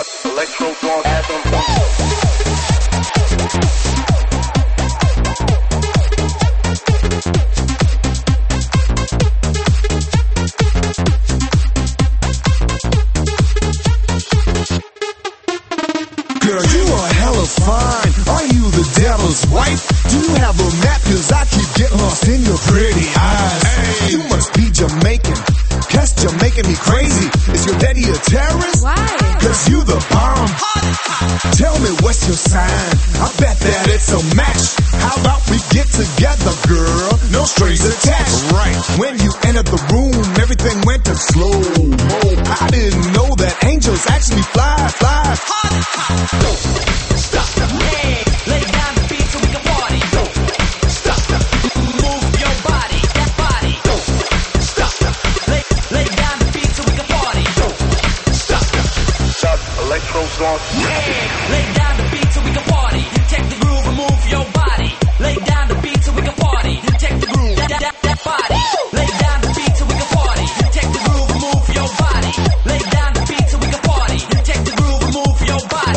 Girl, you are hella fine. Are you the devil's wife? Do you have a map? Cause I keep getting lost in your pretty eyes. Hey. You must be Jamaican. Guess you're making me crazy. Is your daddy a terrorist? Why? Cause you the bomb. Tell me what's your sign? I bet that it's a match. How about we get together, girl? No strings attached. Right. When you entered the room, everything went to slow-mo. I didn't know that angels actually fly. Don't stop. Hey, lay down the beat so we can party. Don't stop. Move your body, that body. Don't stop. Lay down the beat so we can party. Don't stop. Stop. Electro's on. Hey, lay down the beat so we can party. Take the groove and move your body. Lay down the beat so we can party. Take the groove, that body. Lay down the beat so we can party. Take the groove and move your body. Lay down the beat so we can party. Take the groove and move your body.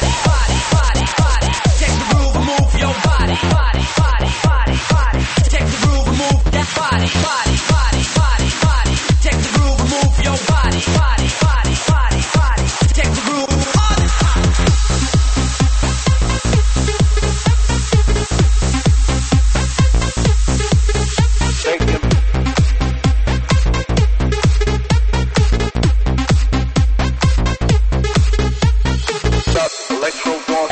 Take the groove and move your body. Take the groove and move that body. Take the groove and move your body. Take the groove. Thank you. Stop. Electro's on.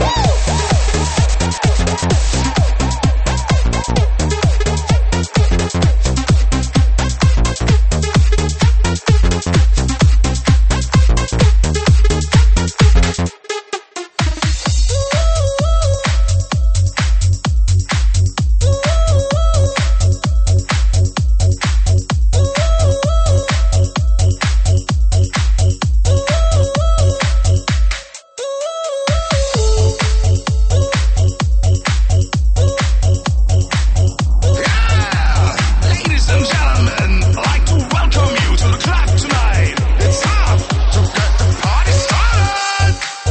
Ladies and gentlemen, I'd like to welcome you to the club tonight. It's time to get the party started.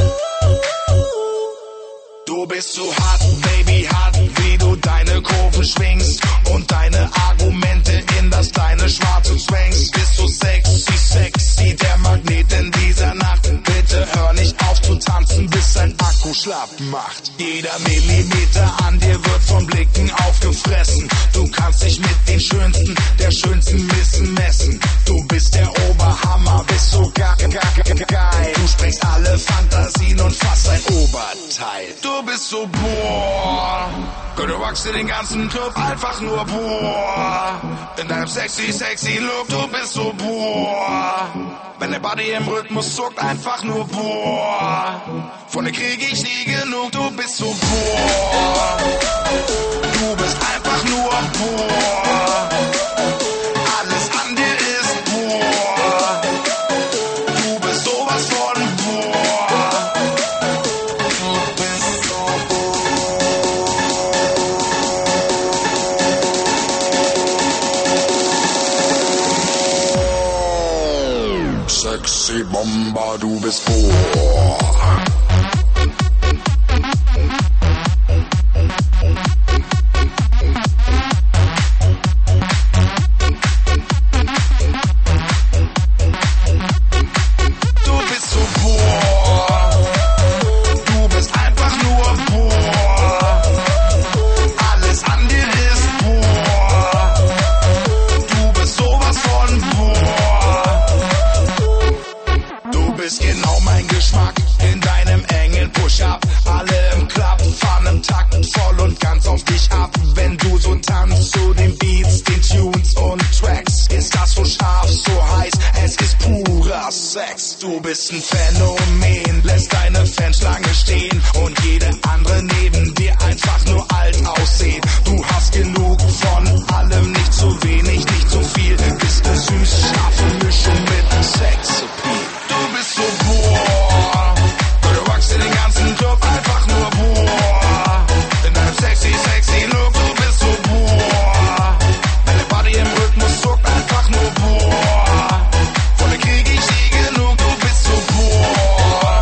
Du bist so hart, Baby, hart, wie du deine Kurven schwingst und deine Argumente in das kleine Schwarze zwängst. Bist so sexy, der Magnet in dieser Nacht. Bitte hör nicht auf zu tanzen, bis dein Akku schlapp macht. Jeder Millimeter an dir wird von Blicken aufgefressen. Du kannst dich mit den Schönsten, der Schönsten messen. Du bist der Oberhammer, bist so geil. Du sprengst alle Fantasien und fast ein Oberteil. Du bist so boah. Girl, du rockst dir den ganzen Club einfach nur boah. In deinem sexy Look, du bist so boah. Wenn der Body im Rhythmus zuckt, einfach nur boah. Von dir krieg ich nie genug, du bist so boah. Du bist einfach nur boah. Alles an dir ist boah. Du bist sowas von boah. Du bist so boah. Sexy Bomber, du bist boah. Du bist ein Phänomen, lässt deine Fans lange stehen und jede andere neben dir einfach nur alt aussehen. Du hast genug von allem, nicht zu wenig, nicht zu viel. Bist eine süß scharfe Mischung mit Sexappeal. Du bist so boah, du rockst dir den ganzen Club einfach nur boah. In deinem sexy Look, du bist so boah. Deine Body im Rhythmus zuckt einfach nur boah. Von dir krieg ich nie genug, du bist so boah.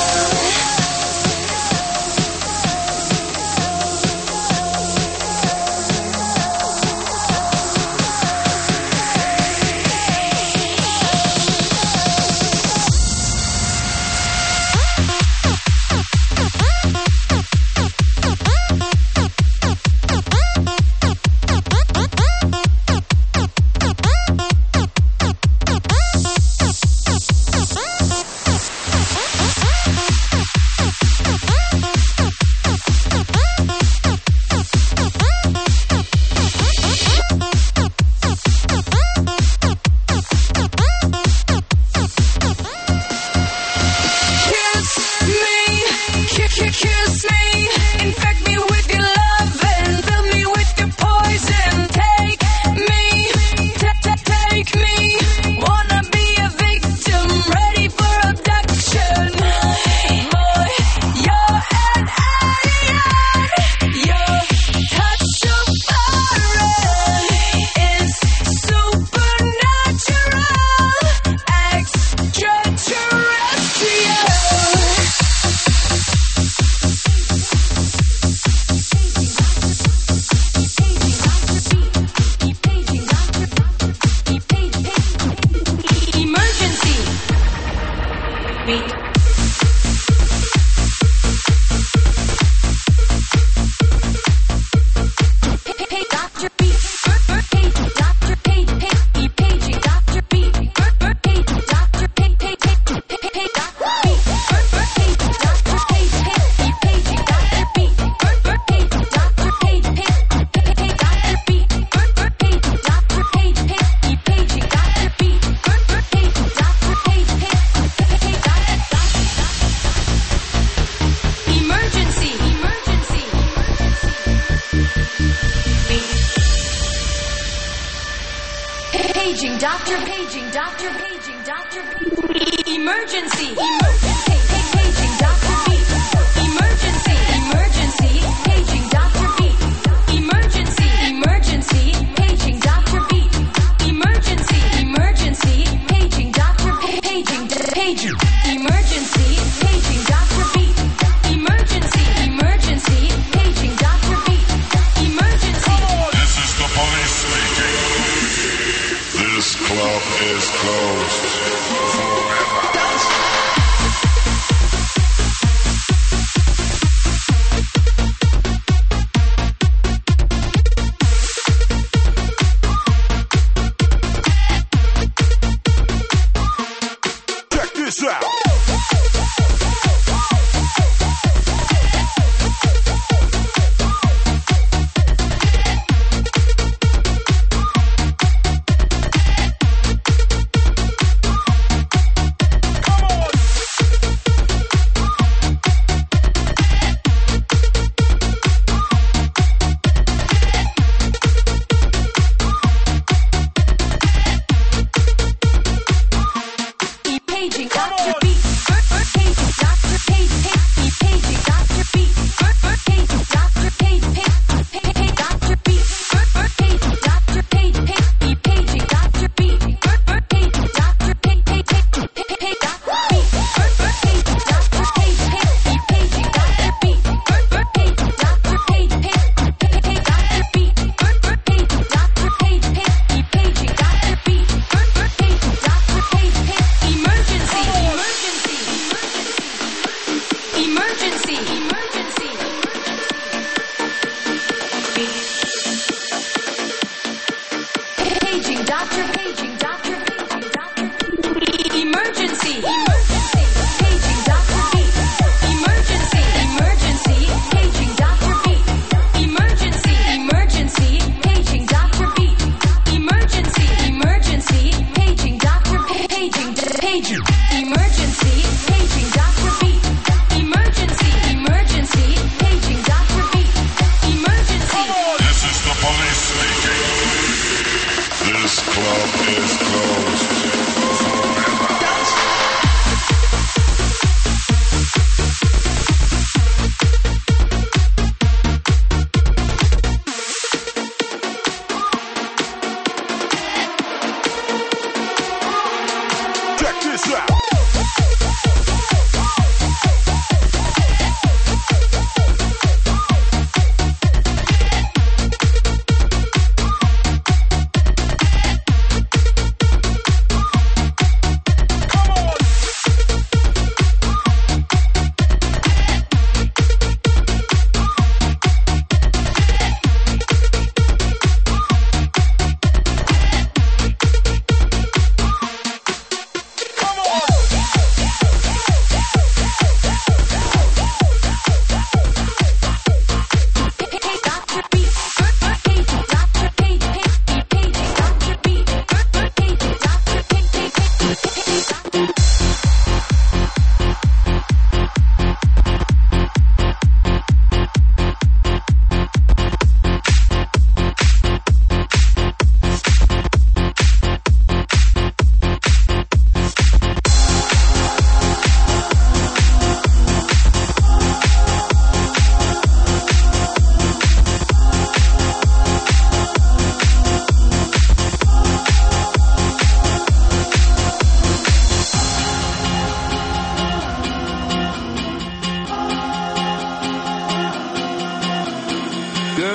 Paging doctor, paging doctor, paging doctor. Emergency, emergency. Paging doctor beat. Emergency, emergency. Paging doctor beat. Emergency, emergency. Paging doctor beat. Emergency, emergency. Paging doctor. Paging, paging. Emergency, paging doctor beat. Emergency, emergency. Paging doctor beat. Emergency. This is the police speaking. This club is closed forever.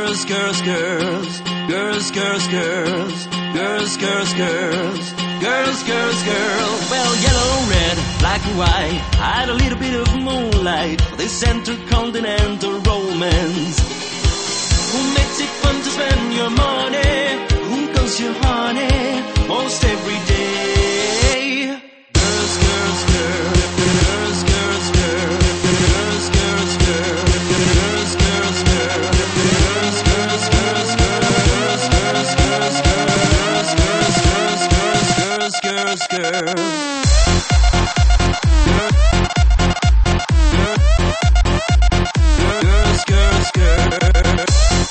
Girls, girls, girls. Girls, girls, girls. Girls, girls, girls. Girls, girls, girls. Well, yellow, red, black and white. Had a little bit of moonlight for this intercontinental romance. Who makes it fun to spend your money? Who calls you honey most every day? Girls, girls, girls. Girls, girls, girls. Girls, girls, girls. Girls, girls, girls. Girls, girls, girls. Girls, girls, girls. Girls, girls, girls. Girls, girls, girls. Girls, girls, girls.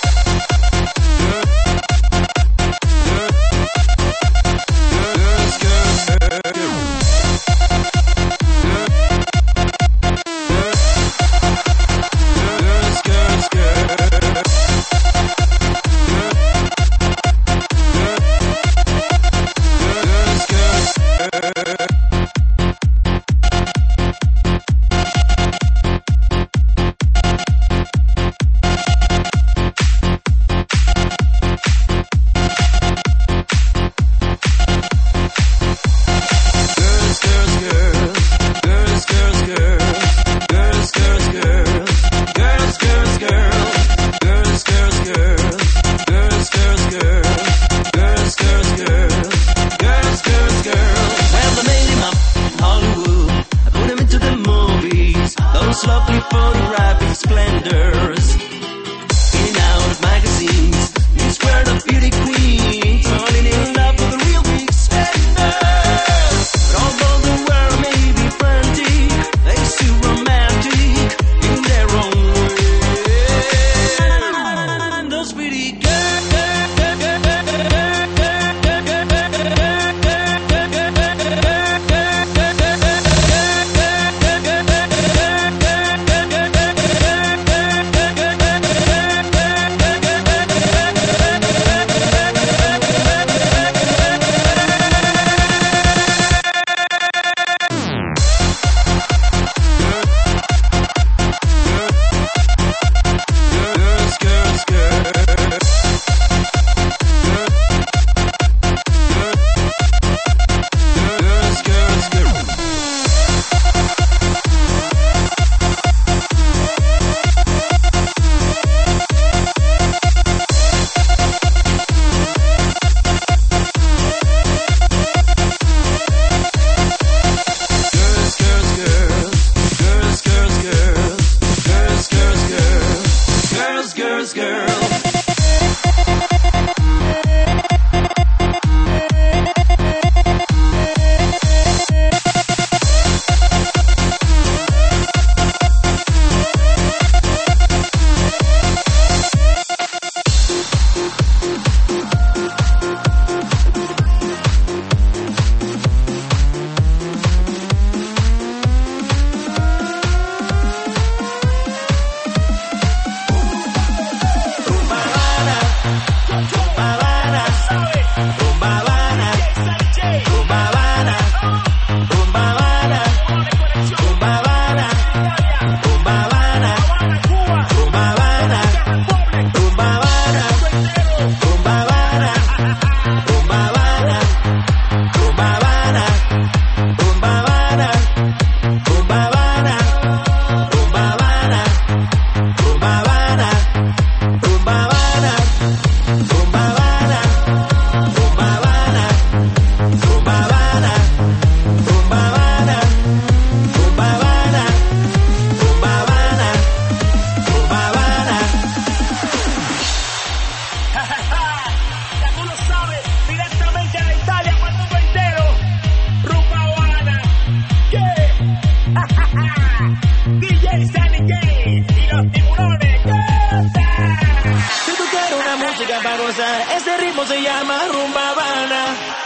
Este ritmo se llama Rumba Habana,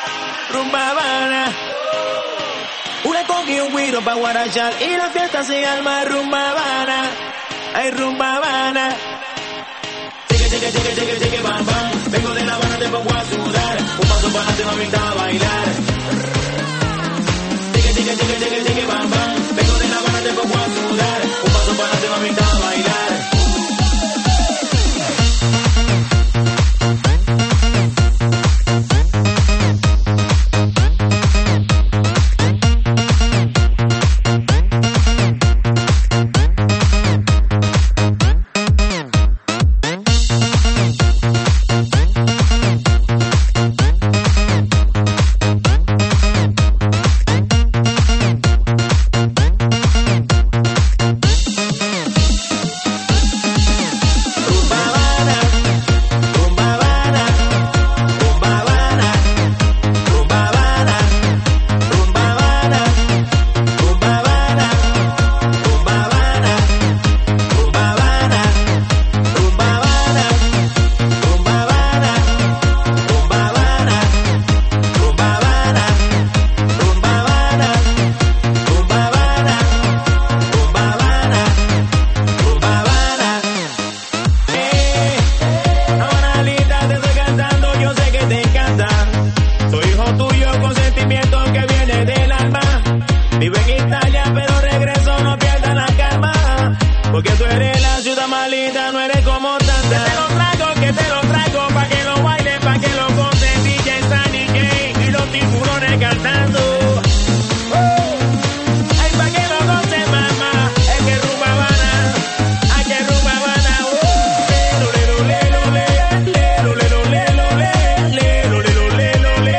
Rumba Habana. Una coca y un guiro pa' guarachar y la fiesta se llama Rumba Habana. Ay, Rumba Habana. Cheque, cheque, cheque, cheque, cheque, bam, bam. Vengo de La Habana, te pongo a sudar. Un paso para adelante, mamita, a bailar. Cheque, cheque, cheque, cheque, cheque, bam, bam. Vengo de La Habana, te pongo a sudar. Un paso para adelante, mamita, a bailar. igualita, no eres como tanta. Que te lo traigo, pa' que lo bailes, pa' que lo goces. DJ Sunny J y los tiburones cantando. Ay, pa' que lo goces, mamá. Es que rumba Habana, ay, que rumba Habana. Lelo, lelo, lelo, lelo, lelo, lelo, lelo, lelo, lelo, lelo.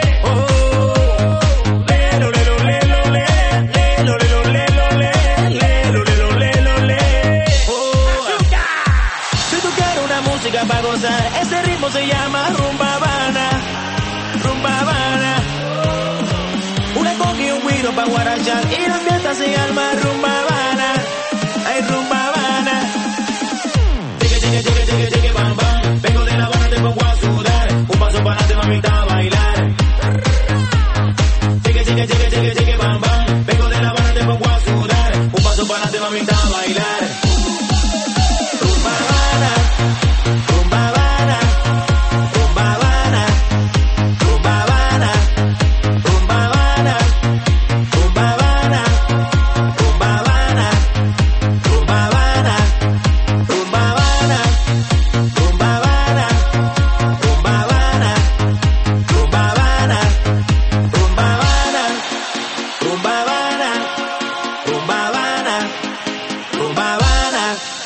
Lelo, lelo, lelo, lelo, lelo, lelo, lelo, lelo, lelo, lelo. Si tú quieres una música para gozar, ese ritmo se llama rumba Habana, rumba Habana. Una conga y un güiro pa' guarachar y la fiesta se llama rumba Habana, ay rumba Habana. Cheque, cheque, cheque, cheque, cheque, bam, bam. Vengo de La Habana, te pongo a sudar. Un paso para adelante, mamita, a bailar. Cheque, cheque, cheque, cheque, cheque, bam, bam. Vengo de La Habana, te pongo a sudar. Un paso para adelante, mamita, a bailar. Rumba Habana, rumba Habana, rumba Habana, rumba Habana, rumba Habana, rumba Habana, rumba Habana, rumba Habana, rumba Habana, rumba Habana, rumba Habana, rumba Habana, rumba Habana, rumba Habana, rumba Habana, rumba Habana.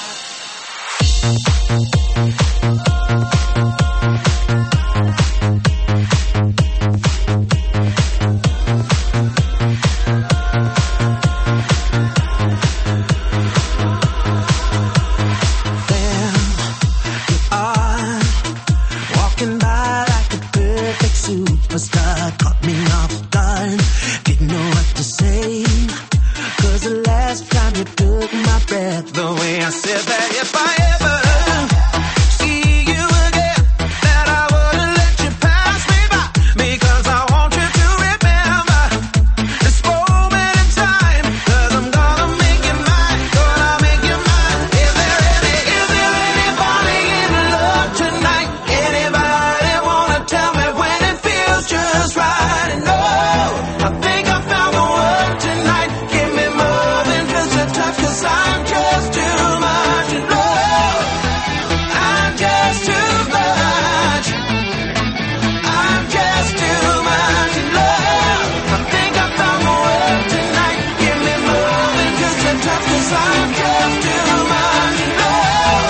Walking by like a perfect superstar, caught me off guard, didn't know what to say. 'Cause the last time you took my breath, the way I said that if I ever see you again, that I wouldn't let you pass me by, because I want you to remember this moment in time, 'cause I'm gonna make you mine, gonna make you mine. Is there anybody in love tonight? Anybody wanna tell me when it feels just right? And no, I think I found the one tonight. Give me more than just a touch, 'cause I'm just too much in love. I'm just too much. I'm just too much in love. I think I found the one tonight. Give me more than just a touch, 'cause I'm just too much in love.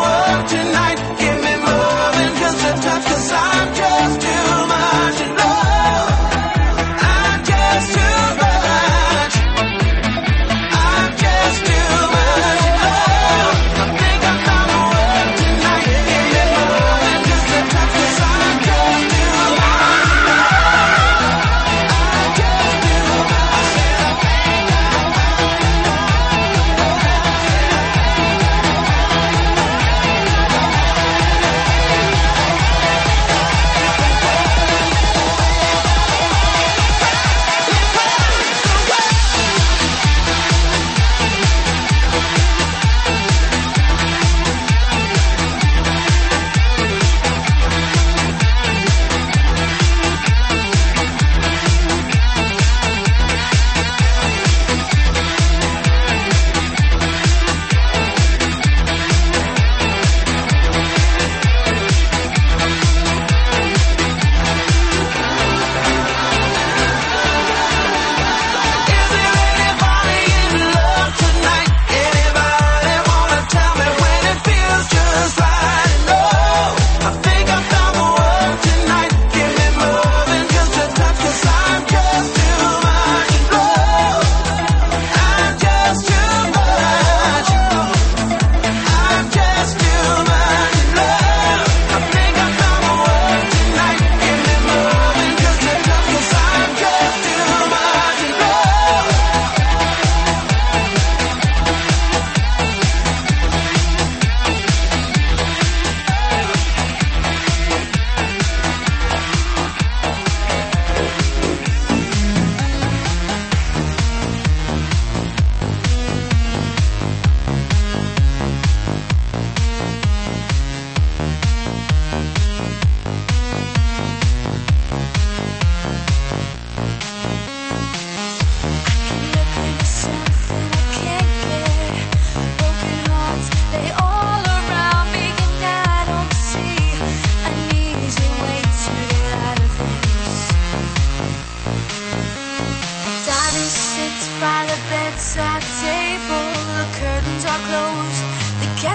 Cause I'm just too much in love.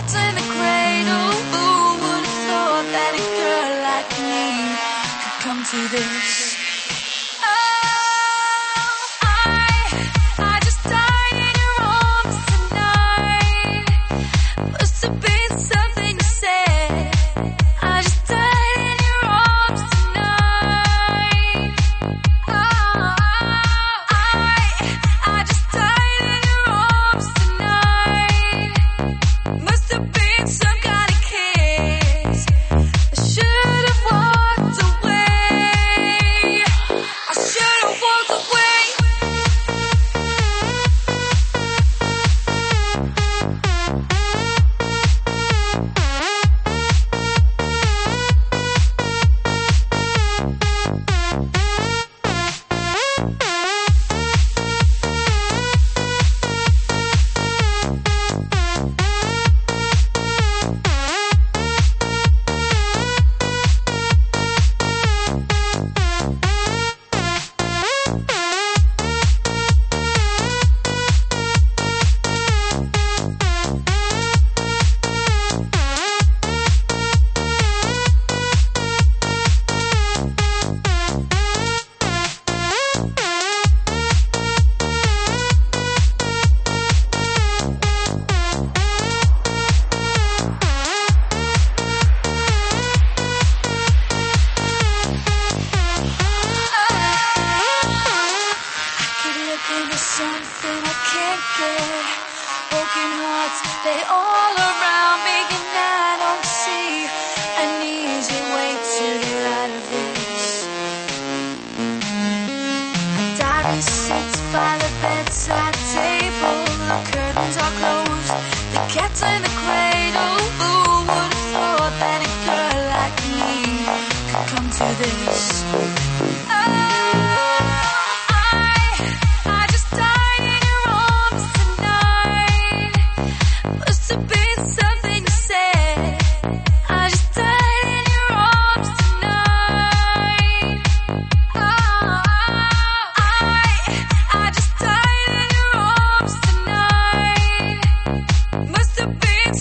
cat's in the cradle. Who would have thought that a girl like me could come to this? I just died in your arms tonight. Must have been something to say. I just died in your arms tonight. I just died in your arms tonight. Must have been some kind of kiss. I should have walked away. I should have walked away. Something I can't get. Broken hearts, they all around me, and I don't see an easy way to get out of this. A diary sits by the bedside table. The curtains are closed, the cat's in the cradle. Who would have thought that a girl like me could come to this? I just died in your arms tonight. Must have been something to say. I just died in your arms tonight. I just died in your arms tonight. Must have been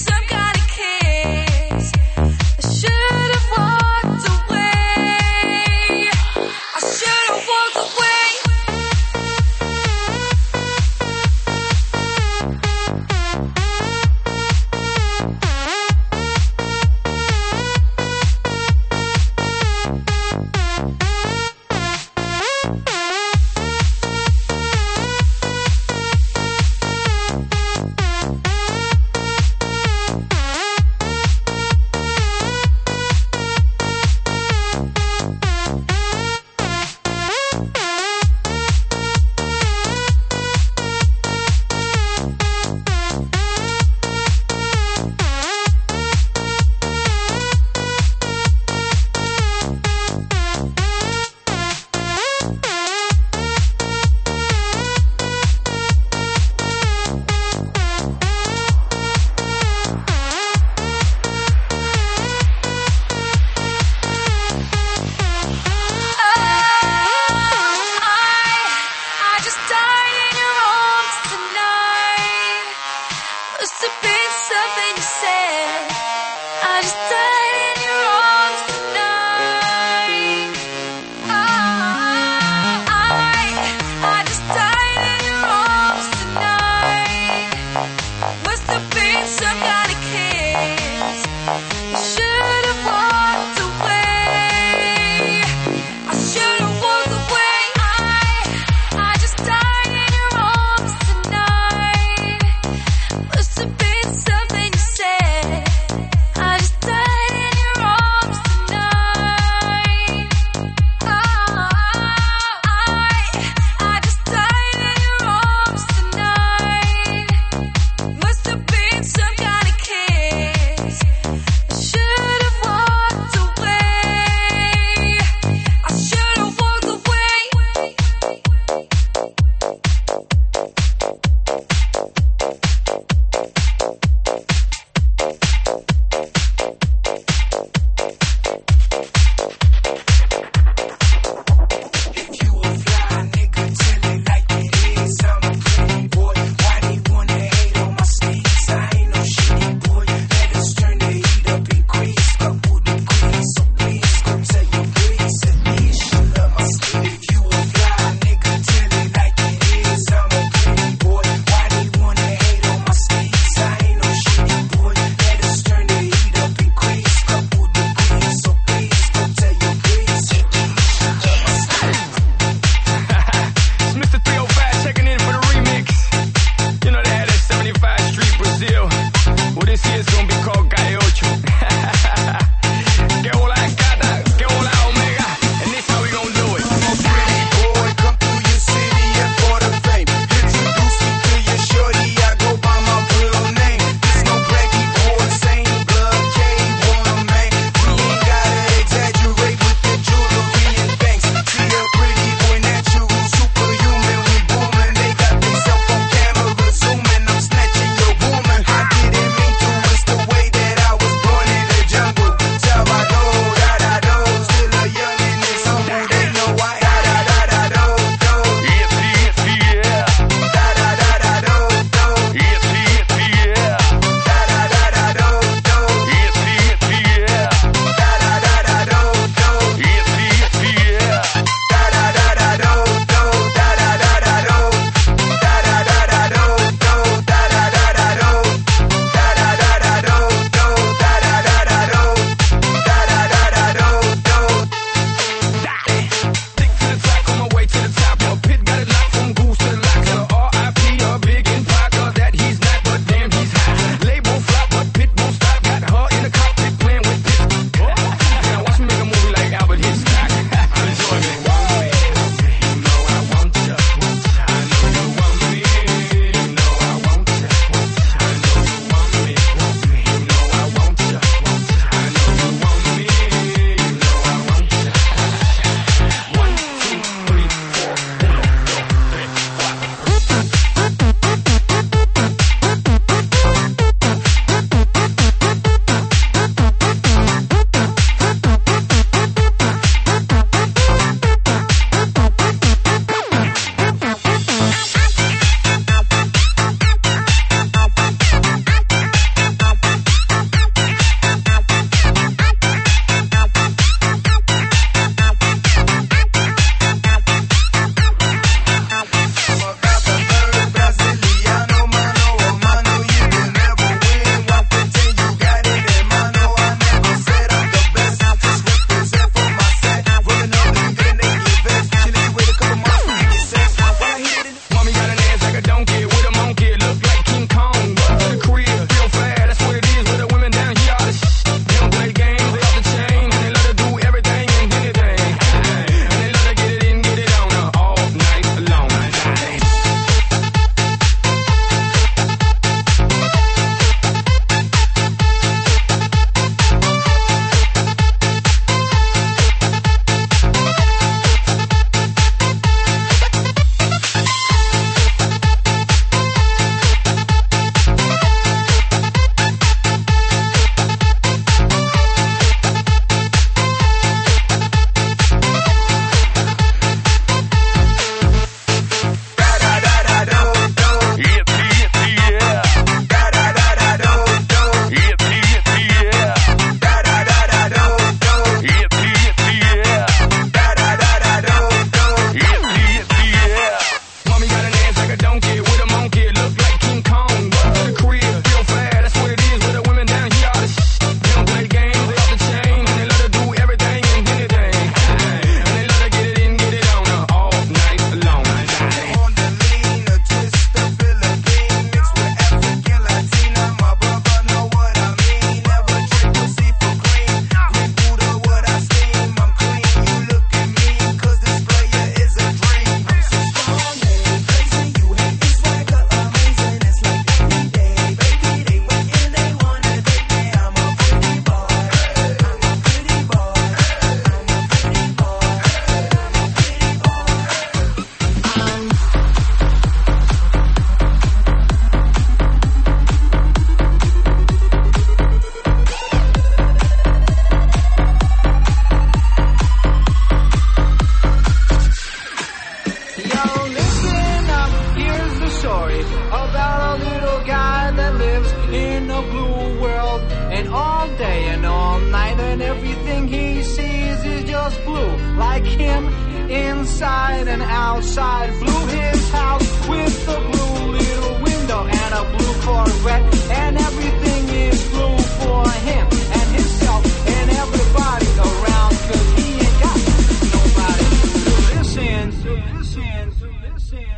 inside and outside. Blue his house with a blue little window and a blue Corvette, and everything is blue for him and himself and everybody around, 'cause he ain't got nobody to listen, to listen, to listen.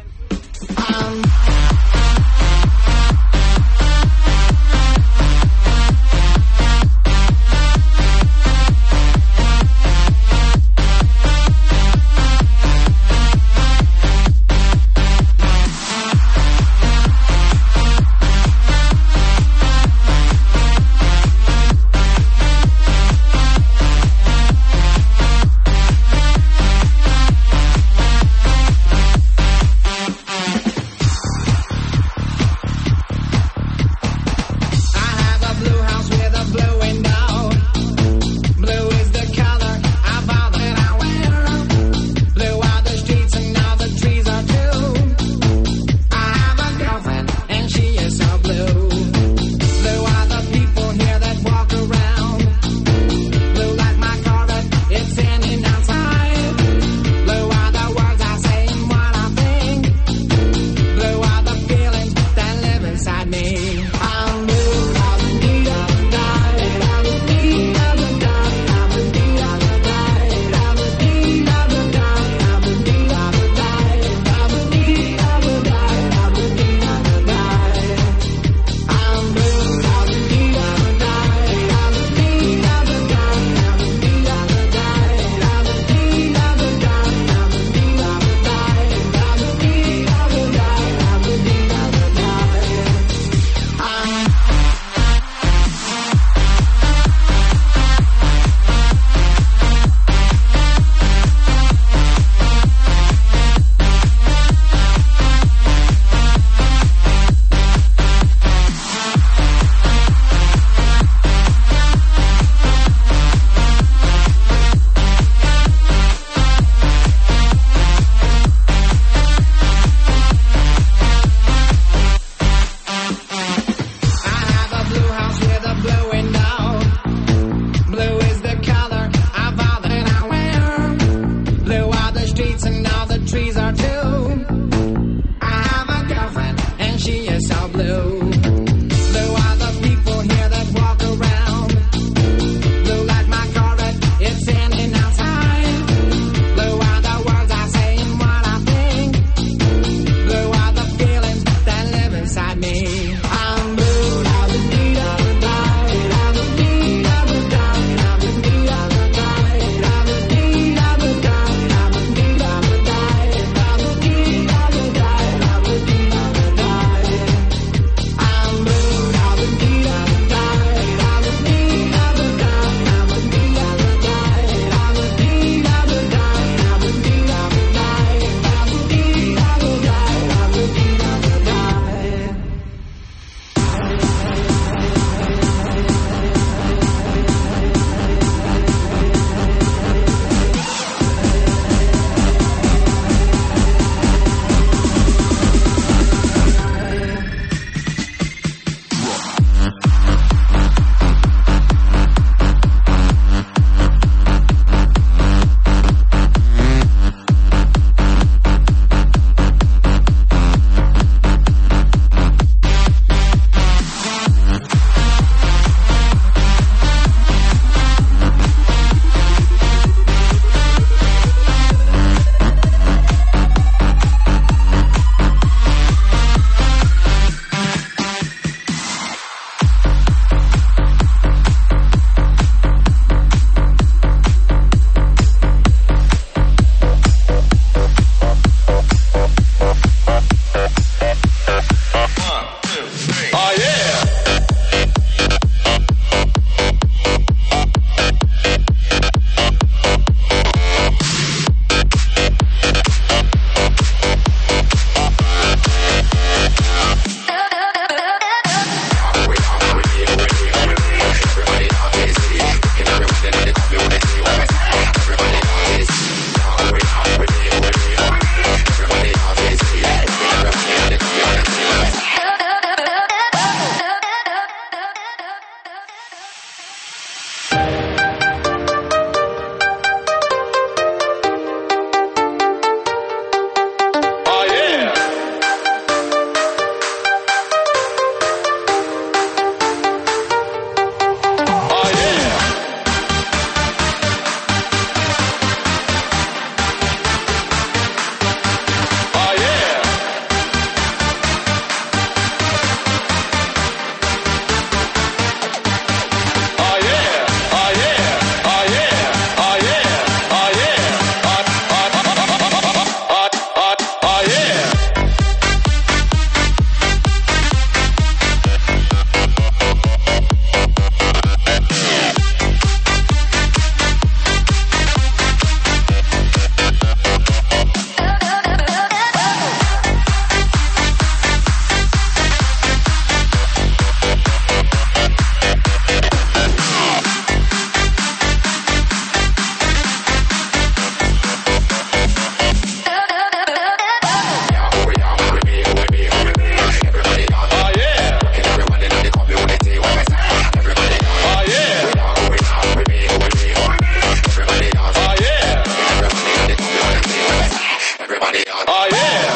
Oh yeah.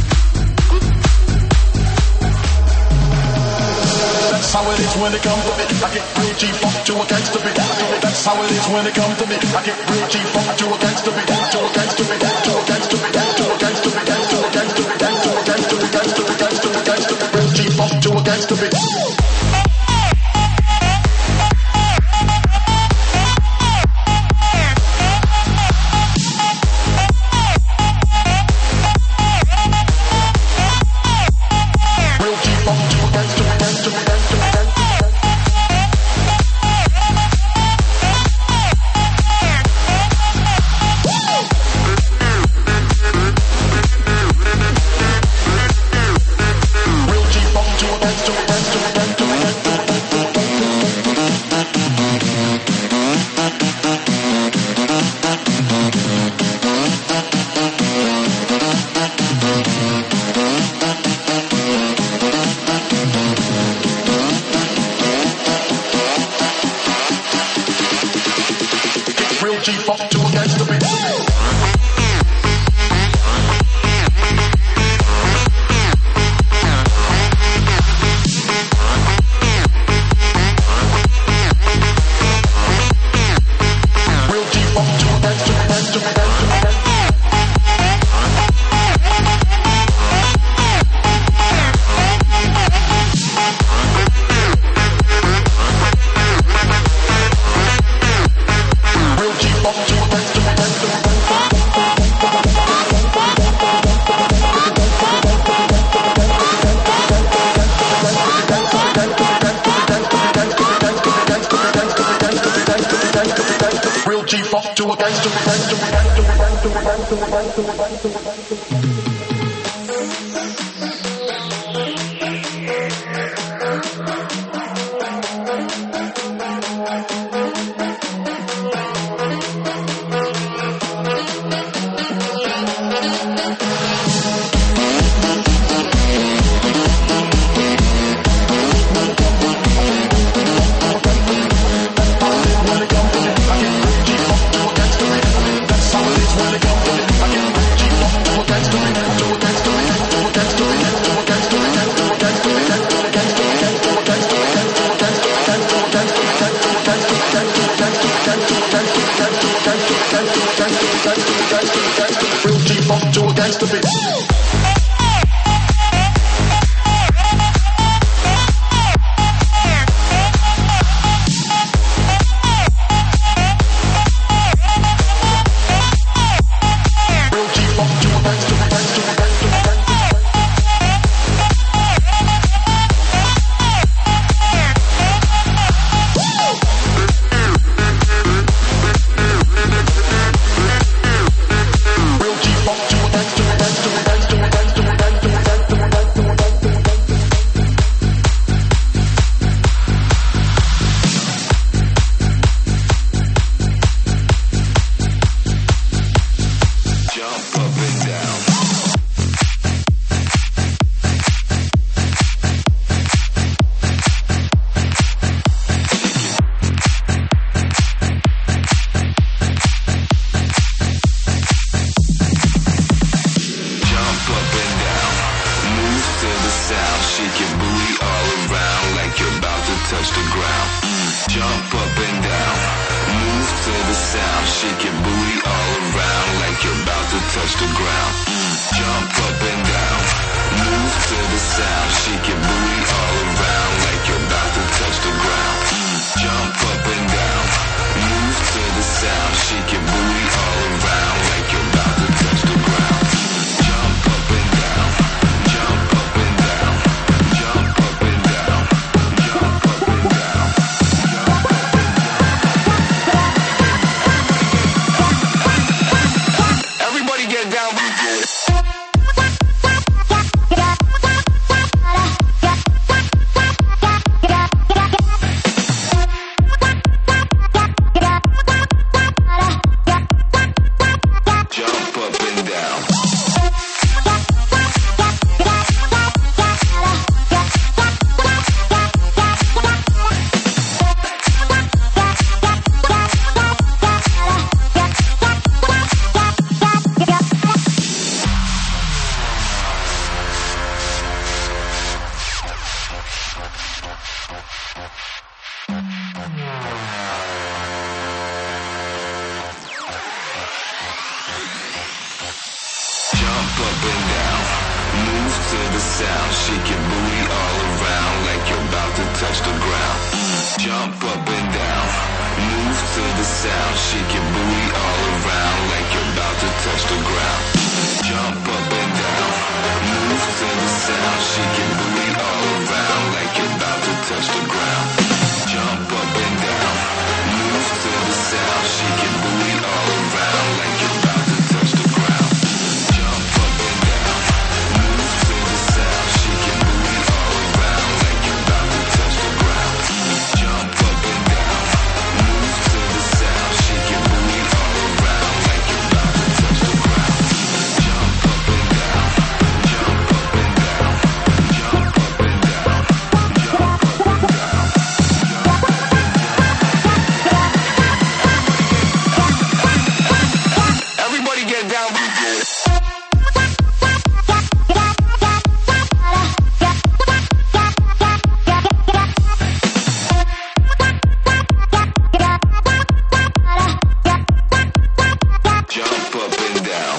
When it comes to me. I get real G-funk to a gangster beat. That's how it is when it comes to me. I get real G-funk to a gangster beat. To a gangster beat. To a gangster beat. To a gangster beat. To a gangster beat. To a gangster beat. Gangster beat. Gangster beat. Gangster beat. Real G-funk to a gangster beat. the sound. Shake your booty all around like you're about to touch the ground. Jump up and down, move to the sound. Shake your booty all around like you're about to touch the ground. Jump up and down, move to the sound. Shake your booty all around like you're about to touch the ground. Jump up and down, move to the sound. Shake your booty all around like you're about to touch the ground. Jump up and down, move to the sound. Shake your booty all around like you're about to touch the ground. Jump up and down, move to the sound. Shake your booty all around like you're about to touch the ground. Jump up and down, jump up and down, jump up and down, jump up and down, jump up and down. Everybody get down. Jump up and down.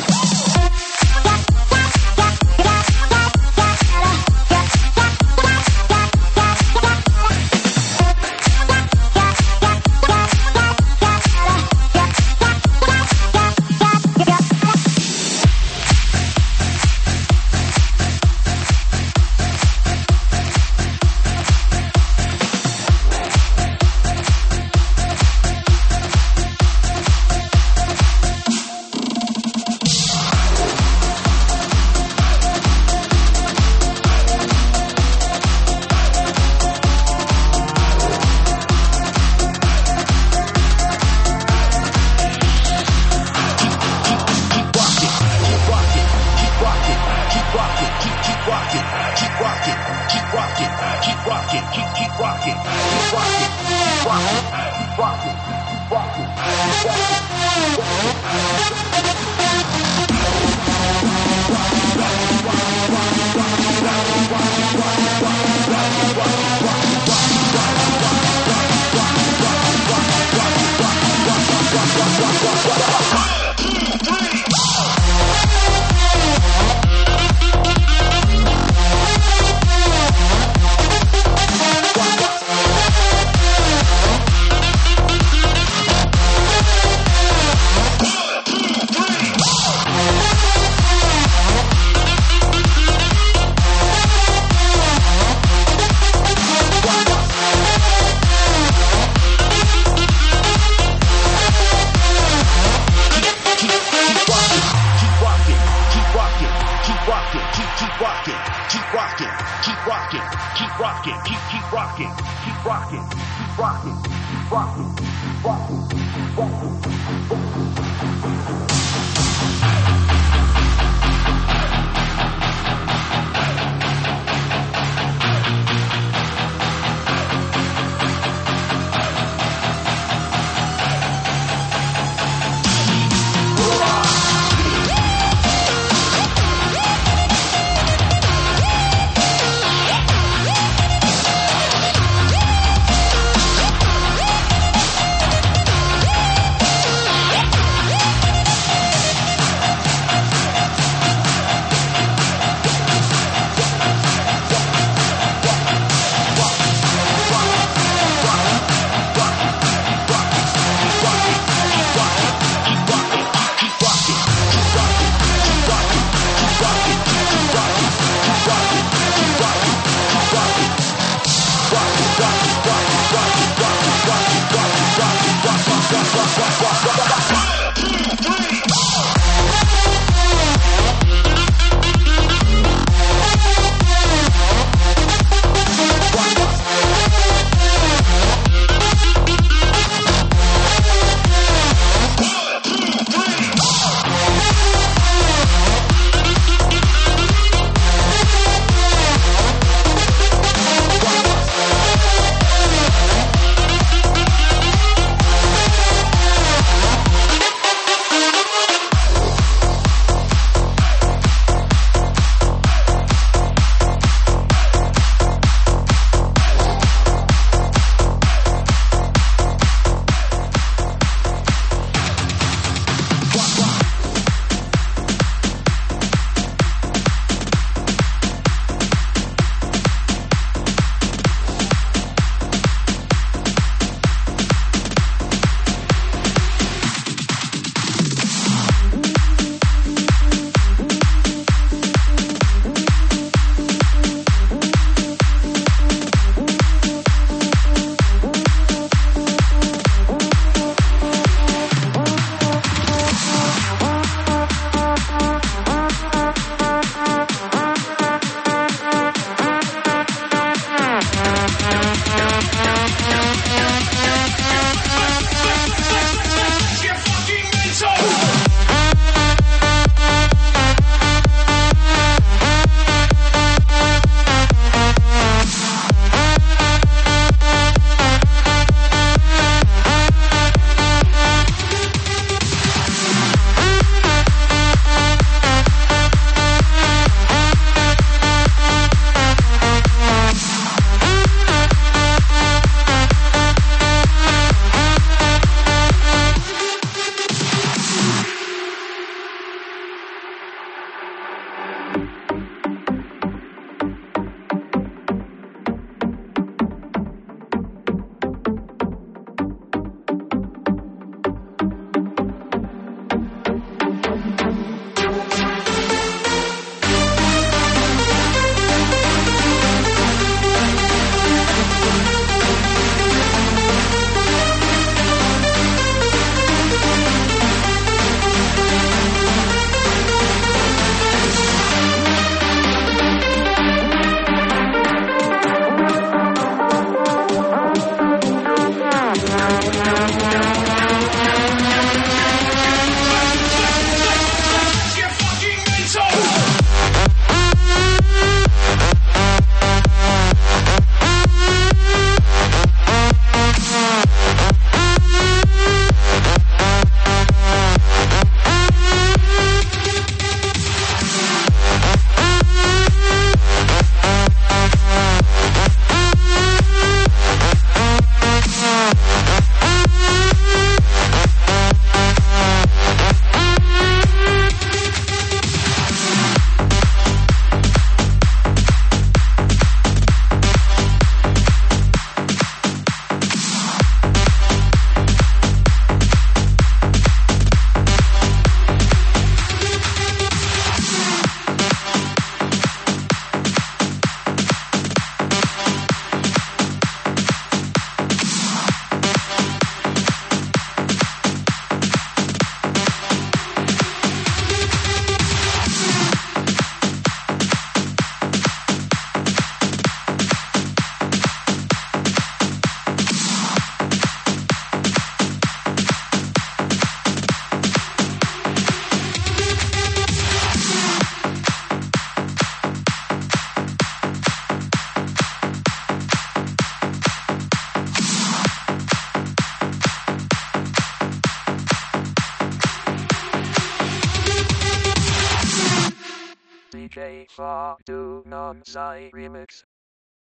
Talk to Non-Sci Remix.